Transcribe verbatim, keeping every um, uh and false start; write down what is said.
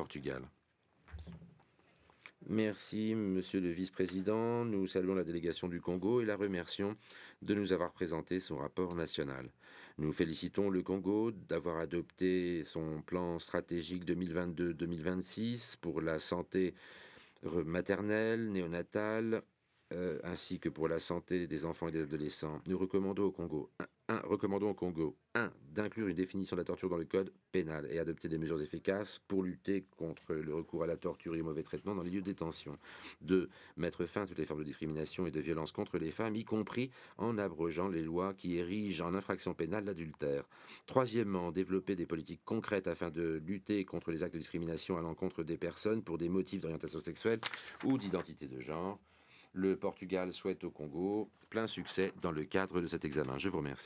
Portugal. Merci, Monsieur le Vice-président. Nous saluons la délégation du Congo et la remercions de nous avoir présenté son rapport national. Nous félicitons le Congo d'avoir adopté son plan stratégique deux mille vingt-deux deux mille vingt-six pour la santé maternelle, néonatale, euh, ainsi que pour la santé des enfants et des adolescents. Nous recommandons au Congo, un, un, recommandons au Congo, un, d'inclure une définition de la torture dans le code pénal et adopter des mesures efficaces pour lutter contre le recours à la torture et au mauvais traitement dans les lieux de détention. deux. Mettre fin à toutes les formes de discrimination et de violence contre les femmes, y compris en abrogeant les lois qui érigent en infraction pénale l'adultère. Troisièmement, développer des politiques concrètes afin de lutter contre les actes de discrimination à l'encontre des personnes pour des motifs d'orientation sexuelle ou d'identité de genre. Le Portugal souhaite au Congo plein succès dans le cadre de cet examen. Je vous remercie.